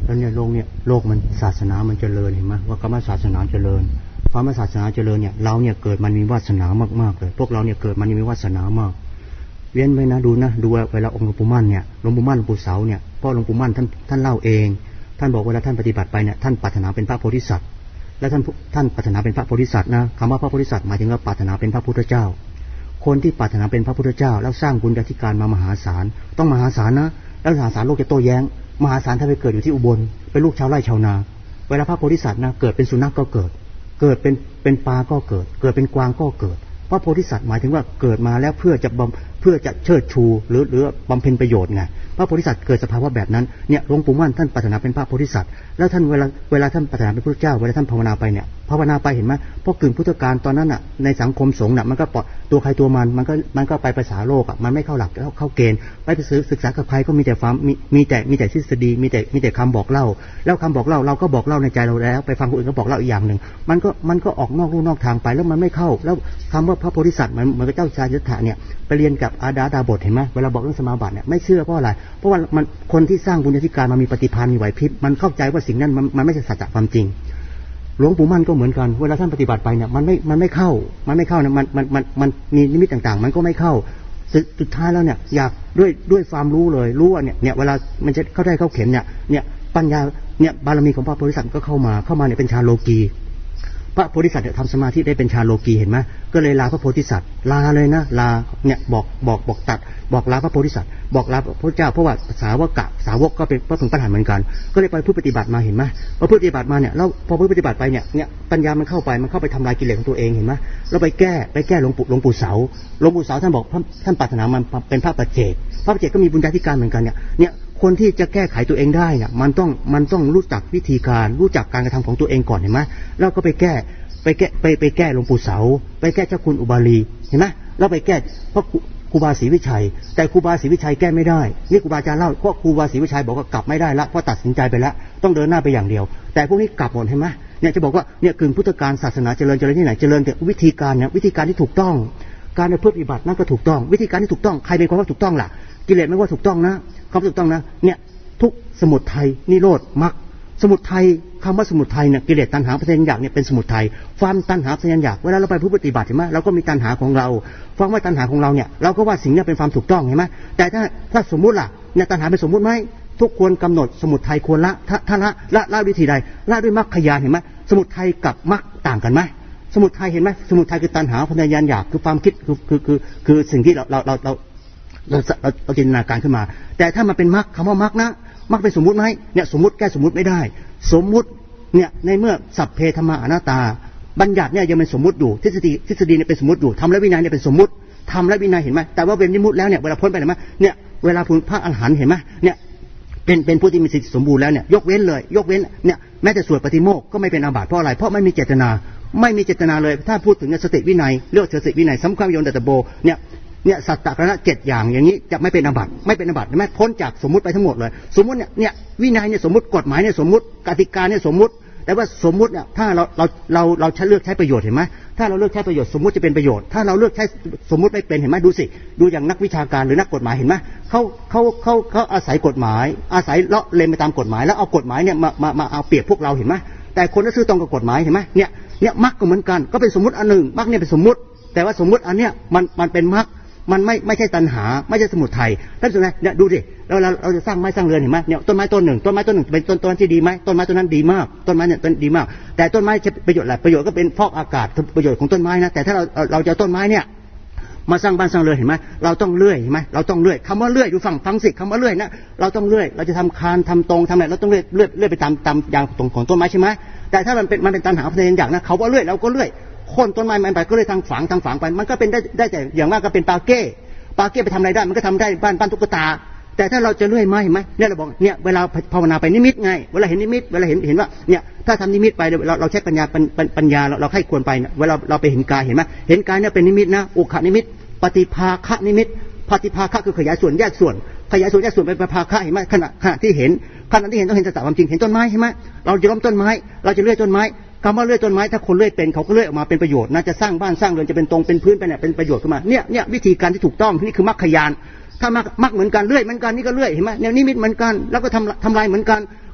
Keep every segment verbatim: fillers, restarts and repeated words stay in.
แล้วเนี่ยโลกเนี่ยโลกมันศาสนามันเจริญเห็นไหมว่าคำว่าศาสนาเจริญคำว่าศาสนาเจริญเนี่ยเราเนี่ยเกิดมันมีวาสนามากๆเลยพวกเราเนี่ยเกิดมันมีวาสนามากเว้นไว้นะดูนะดูเวลาองค์หลวงปู่มั่นเนี่ยหลวงปู่มั่นหลวงปู่เสาเนี่ยพ่อหลวงปู่มั่นท่านท่านเล่าเองท่านบอกเวลาท่านปฏิบัติไปเนี่ยท่านปรารถนาเป็นพระโพธิสัตว์และท่านท่านปรารถนาเป็นพระโพธิสัตว์นะคำว่าพระโพธิสัตว์หมายถึงว่าปรารถนาเป็นพระพุทธเจ้าคนที่ปรารถนาเป็นพระพุทธเจ้าแล้วสร้างบุญญาธิการมามหาศาลต้องมหาศาลนะแล้วมหาศาลโลกจะโต้แย้งมหาศาลถ้าไปเกิดอยู่ที่อุบลเป็นลูกชาวไร่ชาวนาเวลาพระโพธิสัตว์นะเกิดเป็นสุนัขก็เกิดเกิดเป็นเป็นปลาก็เกิดเกิดเป็นกวางก็เกิดพระโพธิสัตว์หมายถึงว่าเกิดมาแล้วเพื่อจะบำเพื่อจะเชิดชูหรือหรือบำเพ็ญประโยชน์ไงพระโพธิสัตว์เกิดสภาวะแบบนั้นเนี่ยหลวงปู่มั่นท่านปรารถนาเป็นพระโพธิสัตว์แล้วท่านเวลาเวลาท่านปรารถนาเป็นพระเจ้าเวลาท่านภาวนาไปเนี่ยภาวนาไปเห็นไหมเพราะกึ่งพุทธกาลตอนนั้นน่ะในสังคมสงฆ์น่ะมันก็ปล่อยตัวใครตัวมันมันก็มันก็ไปภาษาโลกอ่ะมันไม่เข้าหลักเข้าเกณฑ์ไปศึกษากับใครก็มีแต่ความมีมีแต่มีแต่ทฤษฎีมีแต่มีแต่คำบอกเล่าแล้วคำบอกเล่าเราก็บอกเล่าในใจเราแล้วไปฟังคนอื่นก็บอกเล่าอีกอย่างหนึ่งมันก็มันก็ออกนอกลู่นอกทางไปแล้วมันไม่เข้าแล้วคำว่าพระโพธิสัตว์มันเหมือนกับเจ้าชายสิทธัตถะเนี่ยไปเรียนกับอาดาดาบทเห็นไหมเวลาบอกเรื่องสมาบัติเนี่ยไม่เชื่อเพราะอะไรเพราะว่ามันคนที่สร้างบุญญาธิการมามีปฏิภาณมีไหวพริบมันเข้าใจว่าสิ่งนั้นมันมันไม่ใช่สัจจะความจริงหลวงปู่มั่นก็เหมือนกันเวลาท่านปฏิบัติไปเนี่ยมันไม่มันไม่เข้ามันไม่เข้าเนี่ยมันมันมันมันมีนิมิตต่างๆมันก็ไม่เข้าสุดท้ายแล้วเนี่ยอยากด้วยด้วยความรู้เลยรู้ว่าเนี่ยเนี่ยเวลามันจะเข้าได้เข้าเข็มเนี่ยเนี่ยปัญญาเนี่ยบารมีของพระโพธิสัตว์ก็เข้ามาเข้ามาเนี่ยเป็นฌานโลกีพระโพธิสัตว์ทำสมาธิได้เป็นฌานโลกีเห็นไหมก็เลยลาพระโพธิสัตว์ลาเลยนะลาเนี่ยบอกบอกบอกตัดบอกลาพระโพธิสัตว์บอกลาพระเจ้าเพราะว่าสาวกะสาวกก็เป็นพระถึงปัญหาเหมือนกันก็เลยไปผู้ปฏิบัติมาเห็นไหมพอผู้ปฏิบัติมาเนี่ยแล้วพอผู้ปฏิบัติไปเนี่ยเนี่ยปัญญามันเข้าไปมันเข้าไปทำลายกิเลสของตัวเองเห็นไหมแล้วไปแก้ไปแก้หลวงปู่หลวงปู่เสาหลวงปู่เสาท่านบอกท่านปรารถนามันเป็นพระปัจเจกพระปัจเจกก็มีบุญญาธิการเหมือนกันเนี่ยเนี่ยคนที่จะแก้ไขตัวเองได้เนี่ยมันต้องมันต้องรู้จักวิธีการรู้จักการกระทำของตัวเองก่อนเห็นไหมแล้วก็ไปแก้ไปแก้ไปไปแก้หลวงปู่เสาไปแก้เจ้าคุณอุบาลีเห็นไหมแล้วไปแก้พระครูบาศรีวิชัยแต่ครูบาศรีวิชัยแก้ไม่ได้นี่ครูบาอาจารย์เล่าเพราะครูบาศรีวิชัยบอกว่ากลับไม่ได้ละเพราะตัดสินใจไปแล้วต้องเดินหน้าไปอย่างเดียวแต่พวกนี้กลับหมดเห็นไหมเนี่ยจะบอกว่าเนี่ยกึ่งพุทธกาลศาสนาเจริญเจริญที่ไหนเจริญแต่วิธีการเนี่ยวิธีการที่ถูกต้องการในเพื่อปฏิบัตินั่นก็ถูกต้องวิธีการที่ถูกต้องใครเป็นคนว่าถูกต้องล่ะกิเลสไม่ว่าถูกต้องนะคำถูกต้องนะเนี่ยทุกสมุทัยนิโรธมรรคสมุทัยคำว่าสมุทัยเนี่ยกิเลสตัณหาพยัญชนะอยากเนี่ยเป็นสมุทัยความตัณหาพยัญชนะอยากเวลาเราไปผู้ปฏิบัติเห็นไหมเราก็มีตัณหาของเราฟังว่าตัณหาของเราเนี่ยเราก็ว่าสิ่งนี้เป็นความถูกต้องเห็นไหมแต่ถ้าถ้าสมมุติล่ะเนี่ยตัณหาเป็นสมมุติไหมทุกควรกำหนดสมุทัยควรละถ้าถ้าละละละวิธีใดละด้วยมรรคญาณเห็นไหมสมุทัยกับมรรคต่างกันไหมสมุทัยเห็นไหมสมุทัยคือตัณหาพยัญชนะอยากคือความคิดคือคือคือคือสิ่งที่เราเราเราเราเราเราจินตนาการขึ้นมาแต่ถ้ามันเป็นมรรคคำว่ามรรคนะมรรคเป็นสมมุติไหมเนี่ยสมมุติแก้สมมุติไม่ได้สมมุติเนี่ยในเมื่อสัพเพธรรมะอนัตตาบัญญัติเนี่ยยังเป็นสมมุติอยู่ทฤษฎีทฤษฎีเนี่ยเป็นสมมุติอยู่ธรรมและวินัยเนี่ยเป็นสมมุติธรรมและวินัยเห็นไหมแต่ว่าเป็นวิมุตติแล้วเนี่ยเวลาพ้นไปเห็นไหมเนี่ยเวลาพระอรหันต์เห็นไหมเนี่ยเป็นเป็นผู้ที่มีสิทธิสมบูรณ์แล้วเนี่ยยกเว้นเลยยกเว้นเนี่ยแม้แต่สวดปฏิโมกข์ก็ไม่เป็นอาบัติเพราะอะไรเพราะไม่มีเจตนาไม่มีเจตนาเลยถ้าพูดถึงสติวินัยเรื่องสติวินัยสำคัญโยนแต่โบเนี่ยเนี่ยสัตตะกระเจ็ดอย่างอย่างนี้จะไม่เป็นอาบัติไม่เป็นอาบัติไม่พ้นจากสมมุติไปทั้งหมดเลยสมมุติเนี่ยเนี่ยวินัยเนี่ยสมมุติกฎหมายเนี่ยสมมุติกติกาเนี่ยสมมุติแต่ว่าสมมุติเนี่ยถ้าเราเราเราเราใช้เลือกใช้ประโยชน์เห็นไหมถ้าเราเลือกใช้ประโยชน์สมมุติจะเป็นประโยชน์ถ้าเราเลือกใช้สมมุติไม่เป็นเห็นไหมดูสิดูอย่างนักวิชาการหรือนักกฎหมายเห็นไหมเขาเขาเขาเขาอาศัยกฎหมายอาศัยเลาะเล่นไปตามกฎหมายแล้วเอากฎหมายเนี่ยมามามาเอาเปรียบพวกเราเห็นไหมแต่คนที่ซื่อตรงกับกฎหมายเห็นไหมเนี่ยเนี่ยมรรคก็เหมือนกันก็เป็นสมมุติอันหนึ่งมรรคเนี่ยเป็นสมมุติแต่ว่าสมมุติอันเนี้ยมันมันเป็นมรรคมันไม่ไม่ใช่ตัณหาไม่ใช่สมุทัยท่านสุดท้ายเนี่ยดูสิเราเราเราจะสร้างไม้สร้างเรือนเห็นไหมเนี่ยต้นไม้ต้นหนึ่งต้นไม้ต้นหนึ่งเป็นต้นต้นที่ดีไหมต้นไม้ต้นนั้นดีมากต้นไม้เนี่ยต้นดีมากแต่ต้นไม้จะประโยชน์อะไรประโยชน์ก็เป็นฟอกอากาศประโยชน์ของต้นไม้นะแต่ถ้าเราเราจะต้นไม้เนี่ยมาสร้างบ้านสร้างเรือนเห็นไหมเราต้องเลื่อยเห็นไหมเราต้องเลื่อยคำว่าเลื่อยดูฟังฟังสิคำว่าเลื่อยนะเราต้องเลื่อยเราจะทำคานทำตรงทำอะไรเราต้องเลื่อยเลื่อยเลื่อยไปตามตามอย่างตรงของต้นไม้ใช่ไหมแต่ถ้ามันเป็นมันเป็นตัณหาพยัญชนะอยากนะเขาว่าเลื่อยเราก็เลื่อยโค่นต้นไม้มันไปก็เลยทางฝังทางฝังไปมันก็เป็นได้ได้แต่อย่างมากก็เป็นปาเก้ปาเก้ไปทำอะไรได้มันก็ทำได้บ้านบ้านตุ๊กตาแต่ถ้าเราจะเลื่อยไม้ไหมเนี่ยเราบอกเนี่ยเวลาภาวนาไปนิมิตไงเวลาเห็นนิมิตเวลาเห็นเห็นว่าเนี่ยถ้าทำนิมิตไปเราเราใช้ปัญญาปัญญาเราเราให้ควรไปเวลาเราไปเห็นกายเห็นไหมเห็นกายเนี่ยเป็นนิมิตนะอุคนิมิตปฏิภาคะนิมิตปฏิภาคะคือขยายส่วนแยกส่วนขยายส่วนแยกส่วนเป็นปฏิภาคะเห็นไหมขณะขณะที่เห็นขณะที่เห็นต้องเห็นสัจธรรมจริงเห็นต้นไม้ใช่ไหมเราจะล้มต้นไม้เราจะเลื่อยต้นไม้คำว่าเลื่อยต้นไม้ถ้าคนเลื่อยเป็นเขาก็เลื่อยออกมาเป็นประโยชน์น่าจะสร้างบ้านสร้างเรือนจะเป็นตรงเป็นพื้นไปเนี่ยเป็นประโยชน์ขึ้นมาเนี่ยเนี่ยวิธีการที่ถูกต้องนี่คือมรรคญาณถ้ามรรคมรรคเหมือนกันเลื่อยเหมือนกันนี่ก็เลื่อยเห็นไหมแนวนิมิตเหมือนกันแล้วก็ทำทำลายเหมือนกัน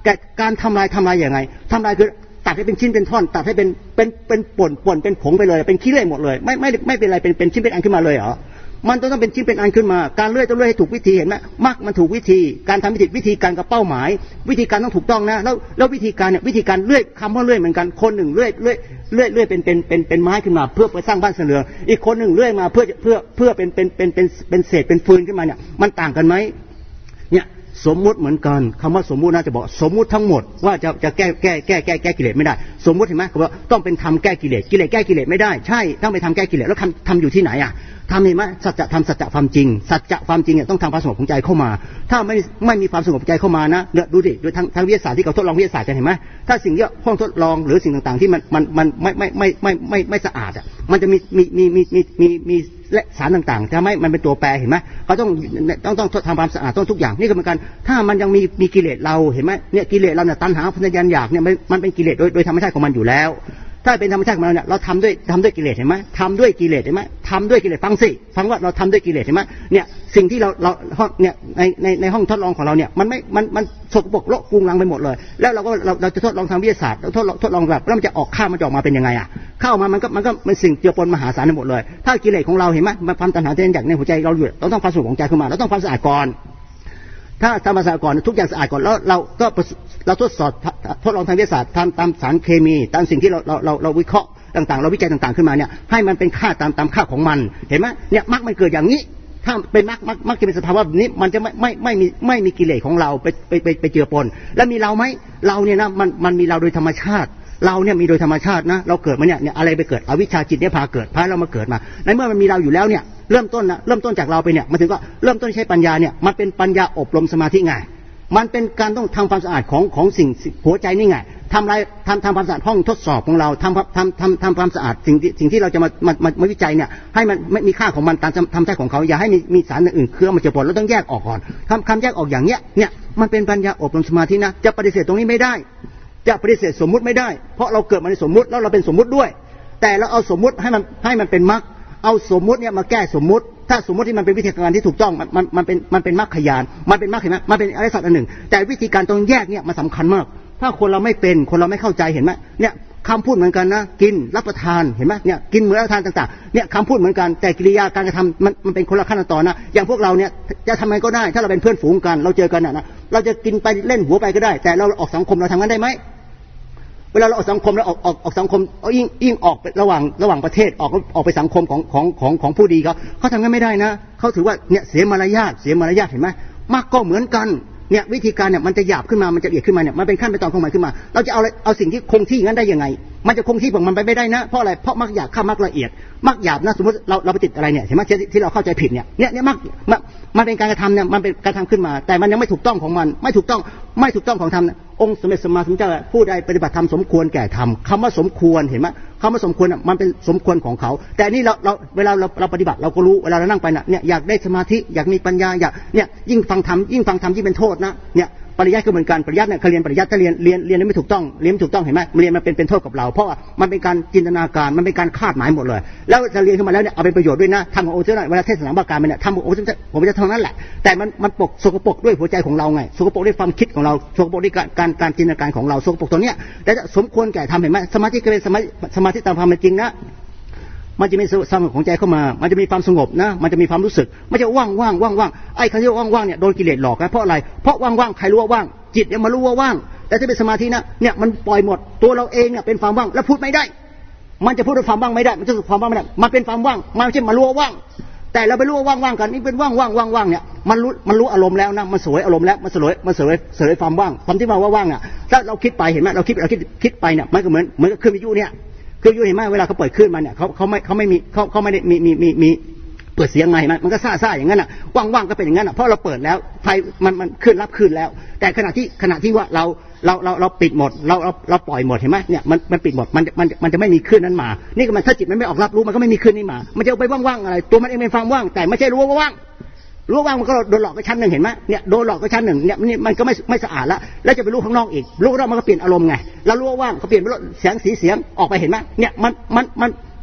แต่การทำลายทำลายอย่างไงทำลายคือตัดให้เป็นชิ้นเป็นท่อนตัดให้เป็นเป็นเป็นป่นป่นเป็นผงไปเลยเป็นขี้เละหมดเลยไม่ไม่ไม่เป็นอะไรเป็นเป็นชิ้นเป็นอันขึ้นมาเลยเหรอมันต้องต้องเป็นชิ้นเป็นอันขึ้นมาการเลื่อยต้องเลื่อยให้ถูกวิธีเห็นไหมมักมันถูกวิธีการทำวิธีวิธีการกับเป้าหมายวิธีการต้องถูกต้องนะแล้วแล้ววิธีการเนี่ยวิธีการเลื่อยคำว่าเลื่อยเหมือนกันคนหนึ่งเลื่อยเลื่อยเลื่อยเลื่อยเป็นเป็นเป็นเป็นไม้ขึ้นมาเพื่อไปสร้างบ้านเสลืออีกคนหนึ่งเลื่อยมาเพื่อเพื่อเพื่อเป็นเป็นเป็นเป็นเป็นเศษเป็นฟืนขึ้นมาเนี่ยมันต่างกันไหมเนี่ยสมมุติเหมือนกันคำว่าสมมุติน่าจะบอกสมมุติทั้งหมดว่าจะจะแก้แก้แก้แก้แก้กิเลสไม่ได้สมมุติเห็นไหมเขาบอกต้องเป็นทำแก้กิเลสกิเลสแก้กิเลสไม่ได้ใช่ต้องไปทำแก้กิเลสแล้วทำทำอยู่ที่ไหนอ่ะทำเห็นไหมสัจจะทำสัจจะความจริงสัจจะความจริงเนี่ยต้องทำความสงบของใจเข้ามาถ้าไม่ไม่มีความสงบใจเข้ามานะเนี่ยดูดิโดยทางทางวิทยาศาสตร์ที่เขาทดลองวิทยาศาสตร์กันเห็นไหมถ้าสิ่งที่ห้องทดลองหรือสิ่งต่างๆที่มันมันมันไม่ไม่ไม่ไม่ไม่ไม่สะอาดอ่ะมันจะมีมีมีมีมีมีมีและสารต่างๆทำให้มันเป็นตัวแปรเห็นไหมเขาต้องต้องต้องทำความสะอาดต้องทุกอย่างนี่ก็เหมือนกันถ้ามันยังมีมีกิเลสเราเห็นไหมเนี่ยกิเลสเราเนี่ยตัณหาพยานอยากเนี่ยมันมันเป็นกิเลสโดยโดยธรรมชาติของมันอยู่แล้วถ้าเป็นธรรมชาติของเราเนี่ยเราทำด้วยทำด้วยกิเลสเห็นไหมทำด้วยกิเลสเห็นไหมทำด้วยกิเลสฟังสิฟังว่าเราทำด้วยกิเลสเห็นไหมเนี่ยสิ่งที่เราเราเนี่ยในในในห้องทดลองของเราเนี่ยมันไม่มันมันสกปรกโลกฟูงลังไปหมดเลยแล้วเราก็เราเราจะทดลองทางวิทยาศาสตร์เราทดลองทดลองแบบแล้วมันจะออกข้าวมันจะออกมาเป็นยังไงอ่ะเข้ามามันก็มันก็เป็นสิ่งเจือปนมหาศาลไปหมดเลยถ้ากิเลสของเราเห็นไหมมันความตัณหาทะยานอยากในหัวใจเราอยู่เราต้องความสงบของใจขึ้นมาเราต้องความสะอาดก่อนถ้าทำความสะอาดก่อนทุกอย่างสะอาดก่อนแล้วเราก็เราทดสอบทดลองทางวิทยาศาสตร์ทำตามสารเคมีตามสิ่งที่เราเราเราเราวิเคราะห์ต่างๆเราวิจัยต่างๆขึ้นมาเนี่ยให้มันเป็นค่าตามตามค่าของมันเห็นไหมเนี่ยมรรคมันเกิดอย่างนี้ถ้าเป็นมรรคมรรคมรรคจะเป็นสภาวะแบบนี้มันจะไม่ไม่ไม่มีไม่มีกิเลสของเราไปไปไปไปเจือปนแล้วมีเราไหมเราเนี่ยนะมันมันมีเราโดยธรรมชาติเราเนี่ยมีโดยธรรมชาตินะเราเกิดมาเนี่ยเนี่ยอะไรไปเกิดอวิชชาจิตเนี่ยพาเกิดพาเรามาเกิดมาในเมื่อมันมีเราอยู่แล้วเนี่ยเริ่มต้นนะเริ่มต้นจากเราไปเนี่ยมันถึงก็เริ่มต้นใช้ปัญญาเนี่ยมันเป็นปัญญาอบรมสมาธิไงมันเป็นการต้องทำความสะอาดของของสิ่งหัวใจนี่ไงทำอะไรทำทำความสะอาดห้องทดสอบของเราทำทำทำทำความสะอาดสิ่งที่สิ่งที่เราจะมามามามาวิจัยเนี่ยให้มันไม่มีค่าของมันตามธรรมชาติของเขาอย่าให้มีมีสารอื่นเคลือบมาเจือปนเราต้องแยกออกก่อนทำคำแยกออกอย่างเนี้ยเนี่ยมันเป็นปัญญาอบรมสมาธินะจะปฏิเสธตรงนี้ไม่ได้จะปฏิเสธสมมุติไม่ได้เพราะเราเกิดมาในสมมุติแล้วเราเป็นสมมุติด้วยแต่เราเอาสมมุติให้มันให้มันเป็นมรรคเอาสมมุติเนี่ยมาแก้สมมุติถ้าสมมติที่มันเป็นวิธีการที่ถูกต้องมันมันมันเป็นมันเป็นมรรคขยานมันเป็นมรรคเห็นไหมมันเป็นอริยสัจอันหนึ่งแต่วิธีการตรงแยกเนี่ยมันสาคัญมากถ้าคนเราไม่เป็นคนเราไม่เข้าใจเห็นไหมเนี่ยคำพูดเหมือนกันนะกินรับประทานเห็นไหมเนี่ยกินเหมือนรับประทานต่างๆเนี่ยคำพูดเหมือนกันแต่กิริยาการกระทำมันมันเป็นคนละขั้นตอนนะอย่างพวกเราเนี่ยจะทำไงก็ได้ถ้าเราเป็นเพื่อนฝูงกันเราเจอกันนะเราจะกินไปเล่นหัวไปก็ได้แต่เราออกสังคมเราทำงั้นได้ไหมเวลาเราออกสังคมแล้วออกออกออกสังคมยิ่งยิ่งออกระหว่างระหว่างประเทศออกออกไปสังคมของของของของผู้ดีเขาเขาทำงั้นไม่ได้นะเขาถือว่าเนี่ยเสียมารยาทเสียมารยาทเห็นไหมมากก็เหมือนกันเนี่ยวิธีการเนี่ยมันจะหยาบขึ้นมามันจะละเอียดขึ้นมาเนี่ยมันเป็นขั้นเป็นตอนของมันขึ้นมาเราจะเอาเอาสิ่งที่คงที่งั้นได้ยังไงมันจะคงที่ของมันไปไม่ได้นะเพราะอะไรเพราะมักหยาบข้ามมักละเอียดมักหยาบนะสมมติเราเราไปติดอะไรเนี่ยเห็นไหมที่เราเข้าใจผิดเนี่ยเนี่ยเนี่ยมักมันเป็นการกระทำเนี่ยมันเป็นการทำขึ้นมาแต่มันยังไม่ถูกต้องของมันไม่ถูกต้องไม่ถูกต้องของธรรมองค์สมเด็จสัมมาสัมพุทธเจ้าผู้ใดปฏิบัติธรรมสมควรแก่ธรรมคำว่าสมควรเห็นไหมคำว่าสมควรมันเป็นสมควรของเขาแต่นี่เราเราเวลาเราเราปฏิบัติเราก็รู้เวลาเรานั่งไปเนี่ยอยากได้สมาธิอยากมีปัญญาอยากเนี่ยยิ่งฟังธรรมยิ่งฟังธรรมยิ่งเป็นโทษนะเนี่ยปริยัติก็เหมือนกันปริยัติเนี่ยเขาเรียนปริยัติถ้าเรียนเรียนเรียนไม่ถูกต้องเรียนไม่ถูกต้องเห็นไหมเรียนมันเป็นเป็นโทษกับเราเพราะว่ามันเป็นการจินตนาการมันเป็นการคาดหมายหมดเลยแล้วจะเรียนขึ้นมาแล้วเนี่ยเอาเป็นประโยชน์ด้วยนะทำของโอเซนเวลาเทศนาบาการมันเนี่ยทำของโอเซนผมจะทำนั้นแหละแต่มันมันปกสกปรกด้วยหัวใจของเราไงสกปรกด้วยความคิดของเราสกปรกด้วยการการการจินตนาการของเราสกปรกตัวเนี้ยแต่สมควรแก่ทำเห็นไหมสมาธิก็เป็นสมาธิสมาธิตามความเป็นจริงนะมันจะมีสงบของใจเข้ามามันจะมีความสงบนะมันจะมีความรู้สึกมันจะว่างว่างว่างว่างไอ้คำที่ว่างว่างเนี่ยโดนกิเลสหลอกนะเพราะอะไรเพราะว่างว่างใครรู้ว่าว่างจิตเนี่ยมารู้ว่าว่างแต่ถ้าเป็นสมาธินะเนี่ยมันปล่อยหมดตัวเราเองเนี่ยเป็นความว่างแล้วพูดไม่ได้มันจะพูดด้วยความว่างไม่ได้มันจะสุดความว่างไม่ได้มันเป็นความว่างมันไม่ใช่มารู้ว่าว่างแต่เราไปรู้ว่าว่างๆกันนี่เป็นว่างว่างว่างว่างเนี่ยมันรู้มันรู้อารมณ์แล้วนะมันสวยอารมณ์แล้วมันสวยมันสวยสวยความว่างความที่ว่าว่างอ่ะถ้าเราคิดไปเห็นไหมเราคิดเราคิดคิดไปเนี่ยมันก็เหมือนเหมือนกับเครื่องวิทยุเนี่ยเครื่องวิทยุเห็นไหมเวลาเขาเปิดคลื่นมาเนี่ยเขาเขาไม่เขาไม่มีเขาเขาไม่ได้มีมีมีมีเปิดเสียงไงมันมันก็ซ่าซ่าอย่างนั้นอ่ะว่างๆก็เป็นอย่างนั้นอ่ะเพราะเราเปิดแล้วไฟมันมันขึ้นรับขึ้นแล้วแต่ขณะที่ขณะที่ว่าเราเราเราเราปิดหมดเราเราเราปล่อยหมดเห็นไหมเนี่ยมันมันปิดหมดมันมันมันจะไม่มีคลื่นนั้นมานี่ก็มันถ้าจิตมันไม่ออกรับรู้มันก็ไม่มีคลื่นนี้มามันจะไปว่างๆอะไรตัวมันเองเป็นความว่างแต่ไม่ใช่รู้ว่าว่างรู้ว่าว่างมันก็โดนหลอกไปชั้นหนึ่งเห็นไหมเนี่ยโดนหลอกไปชั้นหนึ่งเนี่ยนี่มันก็ไม่ไม่สะอาดแล้วแล้วจะไปรู้ข้างนอกอีกรู้แล้วมันก็เปลี่ยนอารมณ์ไงแล้วรู้ว่าว่างก็เปลี่ยนเป็นแสงสีเสียงออกไปเห็นไหมเนี่ยมันมันมัน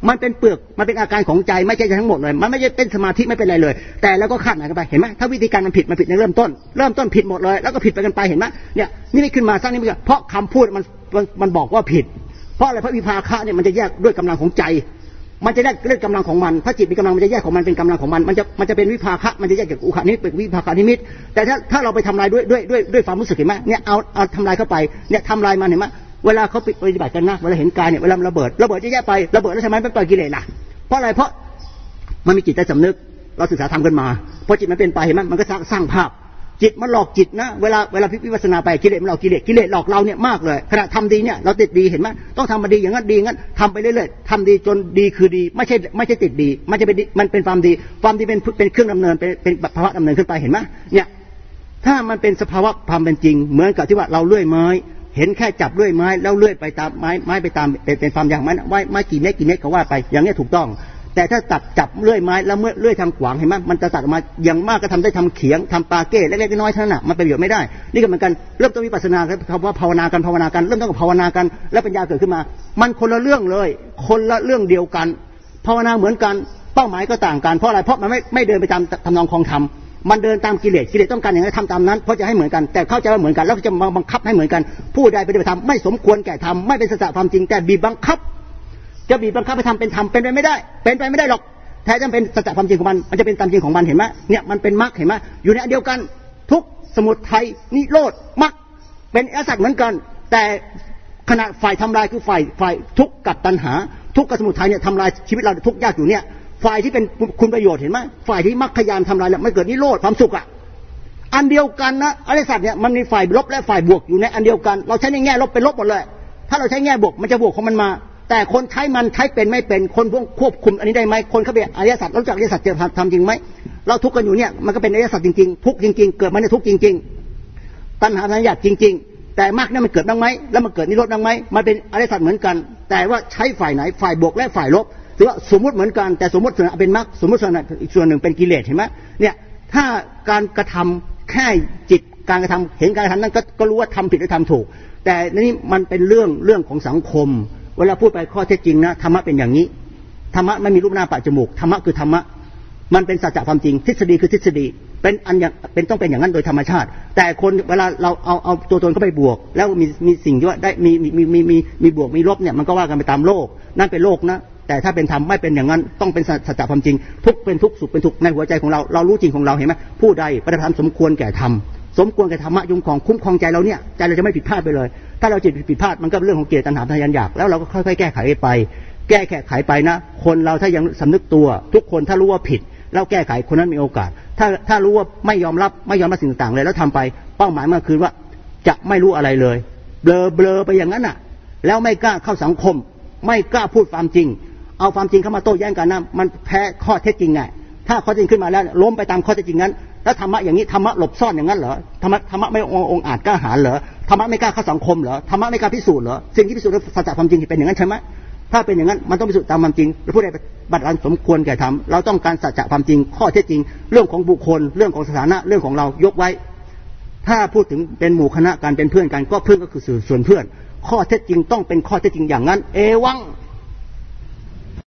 มันเป็นเปลือกมันเป็นอาการของใจไม่ใช่ทั้งหมดเลยมันไม่ใช่เป็นสมาธิไม่เป็นไรเลยแต่แล้วก็คาดหมายกันไปเห็นไหมถ้าวิธีการมันผิดมันผิดในเริ่มต้นเริ่มต้นผิดหมดเลยแล้วก็ผิดไปกันไปเห็นไหมเนี่ยนี่ไม่ขึ้นมาสร้างนี่ไม่เพราะคำพูดมันมันบอกว่าผิดเพราะอะไรเพราะวิภาคะเนี่ยมันจะแยกด้วยกำลังของใจมันจะได้เรื่องกำลังของมันถ้าจิตมีกำลังมันจะแยกของมันเป็นกำลังของมันมันจะมันจะเป็นวิภาคะมันจะแยกจากอุคานิมิตเป็นวิภาคานิมิตแต่ถ้าถ้าเราไปทำลายด้วยด้วยด้วยด้วยความรู้สึกเห็นไหมเนี่ยเอาเอาทำลายเข้าไปเนี่ยทำลายมันเห็นไหมเวลาเขาปฏิบัติกันนะเวลาเห็นกายเนี่ยเวลาระเบิดระเบิดจะแยกไประเบิดแล้วทำไมมันปล่อยกิเลสล่ะเพราะอะไรเพราะมันมีจิตใต้สำนึกเราศึกษาธรรมกันมาพอจิตมันเป็นไปเห็นไหมมันก็สร้างสร้างภาพจิตมันหลอกจิตนะเวลาเวลาพิปัสสนาไปกิเลสมันหลอกกิเลสกิเลสหลอกเราเนี่ยมากเลยขณะทำดีเนี่ยเราติดดีเห็นไหมต้องทำมาดีอย่างนั้นดีอย่างนั้นทำไปเรื่อยๆทำดีจนดีคือดีไม่ใช่ไม่ใช่ติดดีมันจะเป็นมันเป็นความดีความดีเป็นเป็นเครื่องดำเนินเป็นเป็นภาวะดำเนินขึ้นไปเห็นไหมเนี่ยถ้ามันเป็นสภาวะความเป็นจริงเหมือนกับที่ว่าเราเลื่อยไม้เห็นแค่จับเลื่อยไม้แล้วเลื่อยไปตามไม้ไม้ไปตามเป็นเป็นความอย่างไม้ไม้ไม้กี่เมตรกี่เมตรก็ว่าไปอย่างนี้ถูกต้องแต่ถ้าตัดจับเลื่อยไม้แล้วเมื่อเลื่อยทางขวางเห็นไหมมันจะตัดออกมาอย่างมากก็ทำได้ทำเขียงทำปาเก้เล็กๆน้อยๆเท่านั้นมันเป็นประโยชน์ไม่ได้นี่ก็เหมือนกันเริ่มต้นวิปัสสนาครับว่าภาวนากันภาวนากันเริ่มต้นกับภาวนากันแล้วปัญญาเกิดขึ้นมามันคนละเรื่องเลยคนละเรื่องเดียวกันภาวนาเหมือนกันเป้าหมายก็ต่างกันเพราะอะไรเพราะมันไม่ไม่เดินไปตามทำนองคลองธรรมมันเดินตามกิเลสกิเลสต้องการอย่างไรทำตามนั้นเพราะจะให้เหมือนกันแต่เข้าใจว่าเหมือนกันแล้วจะมาบังคับให้เหมือนกันผู้ใดปฏิบัติธรรมไม่สมควรแก่ธรรมไม่เป็นสัจธรรมจริงแต่บีบบังคับจะบีบบังคับให้ทำเป็นธรรมเป็นไปไม่ได้เป็นไปไม่ได้หรอกแท้จริงเป็นสัจธรรมจริงของมันมันจะเป็นตามจริงของมันเห็นไหมเนี่ยมันเป็นมรรคเห็นไหมอยู่ในอันเดียวกันทุกสมุทัยนิโรธมรรคเป็นอริยสัจเหมือนกันแต่ขณะฝ่ายทำลายคือฝ่ายฝ่ายทุกข์กับตัณหาทุกข์กับสมุทัยเนี่ยทำลายชีวิตเราทุกข์ยากอยู่เนี่ยฝ่ายที่เป็นคุณประโยชน์เห็นไหมฝ่ายที่มรรคพยายามทำลายแล้วมันเกิดนิโรธความสุขอ่ะอันเดียวกันนะอริยสัจเนี่ยมันมีฝ่ายลบและฝ่ายบวกอยู่ในอันเดียวกันเราใช้ในแง่ลบเป็นลบหมดเลยถ้าเราใช้แง่บวกมันจะบวกของมันมาแต่คนใช้มันใช้เป็นไม่เป็นคนพวกควบคุมอันนี้ได้ไหมคนเขาเป็นอริยสัจรู้จักอริยสัจจะทำจริงไหมเราทุกข์กันอยู่เนี่ยมันก็เป็นอริยสัจจริงๆทุกข์จริงๆเกิดมาในทุกข์จริงๆตัณหาสัญญาจริงๆแต่มรรคเนี่ยมันเกิดบ้างไหมแล้วมันเกิดนิโรธบ้างไหมมันเป็นอริยสัจเหมือนกันแต่ว่าใช้ฝ่ายไหนฝ่ายบวกและฝ่ายลบถือว่าสมมติเหมือนกันแต่สมมติส่วนเป็นมรรคสมมติส่วนอีกส่วนหนึ่งเป็นกิเลสเห็นไหมเนี่ยถ้าการกระทำแค่จิตการกระทำเห็นการกระทำนั้นก็รู้ว่าทำผิดหรือทำถูกแต่นี่มันเป็นเรื่องเรื่องของสังคมเวลาพูดไปข้อเท็จจริงนะธรรมะเป็นอย่างนี้ธรรมะไม่มีรูปหน้าปะจมูกธรรมะคือธรรมะมันเป็นสัจจะความจริงทฤษฎีคือทฤษฎีเป็นอันอย่างเป็นต้องเป็นอย่างนั้นโดยธรรมชาติแต่คนเวลาเราเอาเอาตัวตนเข้าไปบวกแล้วมีมีสิ่งที่ว่าได้มีมีมีมีมีมีบวกมีลบเนี่ยมันก็ว่ากันไปตามโลกนั่นเป็นโลกนะแต่ถ้าเป็นธรรมไม่เป็นอย่างนั้นต้องเป็นสัจจะความจริงทุกเป็นทุกสุขเป็นทุกในหัวใจของเราเรารู้จริงของเราเห็นไหมผู้ใดปฏิบัติธรรมสมควรแก่ธรรมสมควรแก่ธรรมะยุงของคุ้มครองใจเราเนี่ยใจเราจะไม่ผิดพลาดไปเลยถ้าเราจิตผิดพลาดมันก็เป็นเรื่องของกิเลสตัณหาทยานอยากแล้วเราก็ค่อยๆแก้ไขไปแก้ไขไปนะคนเราถ้ายังสำนึกตัวทุกคนถ้ารู้ว่าผิดแล้วแก้ไขคนนั้นมีโอกาสถ้าถ้ารู้ว่าไม่ยอมรับไม่ยอมรับสิ่งต่างๆเลยแล้วทำไปเป้าหมายมันคือว่าจะไม่รู้อะไรเลยเบลอเบลอไปอย่างนั้นน่ะแล้วไม่กล้าเข้าสังคมไม่กล้าพูดความจริงเอาความจริงเข้ามาโต้แย้งกันนะมันแพ้ข้อเท็จจริงไงถ้าข้อเท็จจริงขึ้นมาแล้วล้มไปตามข้อเท็จจริงนั้นแล้วธรรมะอย่างนี้ธรรมะหลบซ่อนอย่างนั้นเหรอธรรมะธรรมะไม่องอาจกล้าหาญเหรอธรรมะไม่กล้าเข้าสังคมเหรอธรรมะไม่กล้าพิสูจน์เหรอสิ่งที่พิสูจน์สัจจะความจริงเป็นอย่างนั้นใช่ไหมถ้าเป็นอย่างนั้นมันต้องพิสูจน์ตามความจริงแล้วผู้ใดบัตรอันสมควรแก่ธรรมเราต้องการสัจจะความจริงข้อเท็จจริงเรื่องของบุคคลเรื่องของสถานะเรื่องของเรายกไว้ถ้าพูดถึงเป็นหมู่คณะการเป็นเพื่อนกันก็เพื่อนก็คือส่วนเพื่อนข้อเท็จจริงต้องเป็นข้อเท็จจริงอย่างนั้นเอวัง